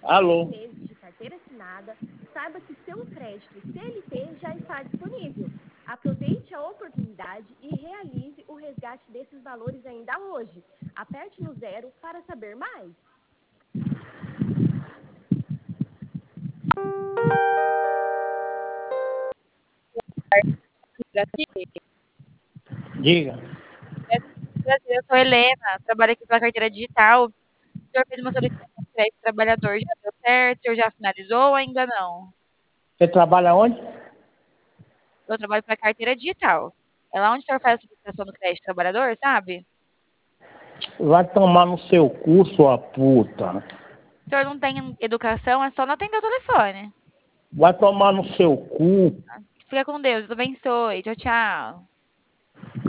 Alô? meses de carteira assinada, saiba que seu crédito CLT já está disponível. Aproveite a oportunidade e realize o resgate desses valores ainda hoje. Aperte no 0 para saber mais. Diga. Eu sou Helena, trabalho aqui pela carteira digital. O senhor fez uma solicitação de crédito trabalhador, já deu certo? O senhor já finalizou ou ainda não? Você trabalha onde? Eu trabalho para carteira digital. É lá onde o senhor faz a solicitação do crédito trabalhador, sabe? Vai tomar no seu cu, sua puta. O senhor não tem educação, é só não atender o telefone. Vai tomar no seu cu. Fica com Deus, Deus abençoe. Tchau, tchau.